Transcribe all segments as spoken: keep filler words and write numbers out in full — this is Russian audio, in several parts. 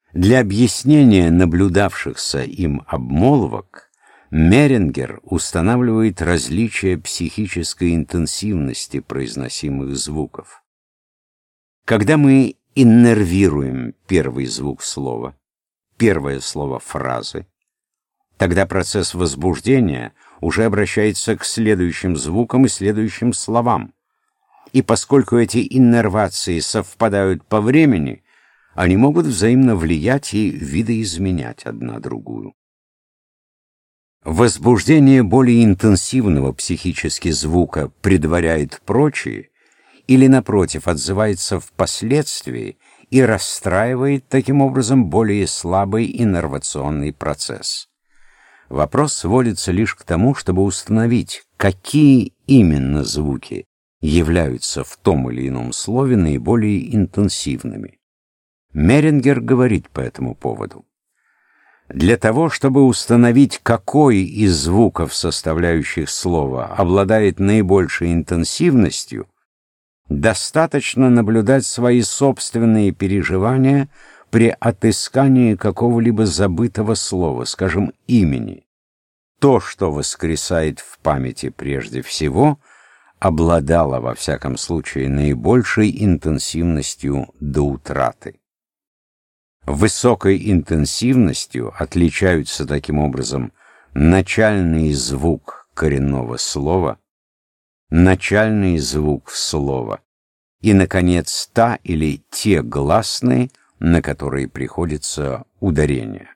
Для объяснения наблюдавшихся им обмолвок Мерингер устанавливает различия психической интенсивности произносимых звуков. Когда мы иннервируем первый звук слова, первое слово фразы, тогда процесс возбуждения уже обращается к следующим звукам и следующим словам. И поскольку эти иннервации совпадают по времени, они могут взаимно влиять и видоизменять одна другую. Возбуждение более интенсивного психически звука предваряет прочие или, напротив, отзывается впоследствии и расстраивает таким образом более слабый иннервационный процесс. Вопрос сводится лишь к тому, чтобы установить, какие именно звуки являются в том или ином слове наиболее интенсивными. Мерингер говорит по этому поводу: для того, чтобы установить, какой из звуков, составляющих слово, обладает наибольшей интенсивностью, достаточно наблюдать свои собственные переживания при отыскании какого-либо забытого слова, скажем, имени. То, что воскресает в памяти прежде всего, обладало, во всяком случае, наибольшей интенсивностью до утраты. Высокой интенсивностью отличаются таким образом начальный звук коренного слова, начальный звук слова и, наконец, та или те гласные, на которые приходится ударение.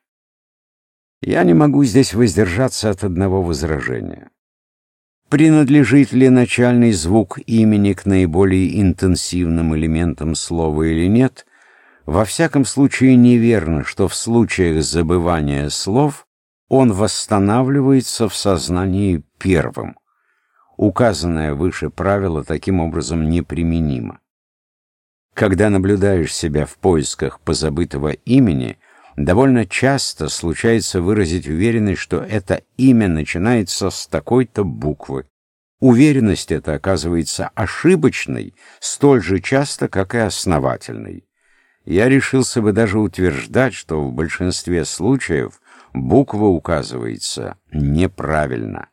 Я не могу здесь воздержаться от одного возражения. Принадлежит ли начальный звук имени к наиболее интенсивным элементам слова или нет, во всяком случае неверно, что в случаях забывания слов он восстанавливается в сознании первым. Указанное выше правило таким образом неприменимо. Когда наблюдаешь себя в поисках позабытого имени, довольно часто случается выразить уверенность, что это имя начинается с такой-то буквы. Уверенность эта оказывается ошибочной столь же часто, как и основательной. Я решился бы даже утверждать, что в большинстве случаев буква указывается неправильно.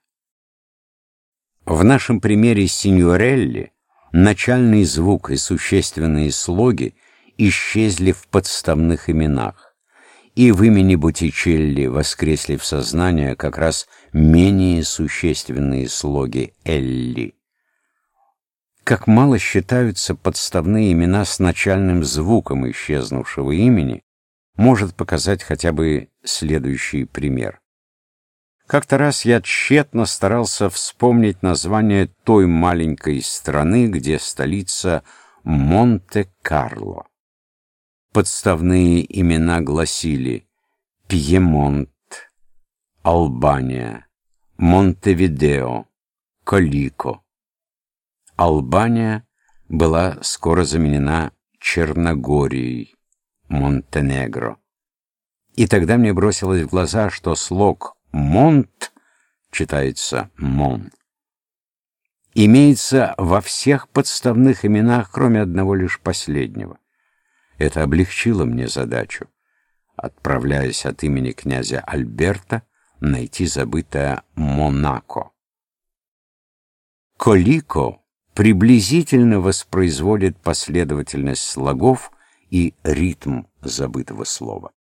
В нашем примере синьорелли начальный звук и существенные слоги исчезли в подставных именах, и в имени Боттичелли воскресли в сознание как раз менее существенные слоги «элли». Как мало считаются подставные имена с начальным звуком исчезнувшего имени, может показать хотя бы следующий пример. Как-то раз я тщетно старался вспомнить название той маленькой страны, где столица Монте-Карло. Подставные имена гласили Пьемонт, Албания, Монтевидео, Колико. Албания была скоро заменена Черногорией, Монтенегро. И тогда мне бросилось в глаза, что слог «монт» читается «мон». Имеется во всех подставных именах, кроме одного лишь последнего. Это облегчило мне задачу, отправляясь от имени князя Альберта найти забытое Монако. Колико приблизительно воспроизводит последовательность слогов и ритм забытого слова.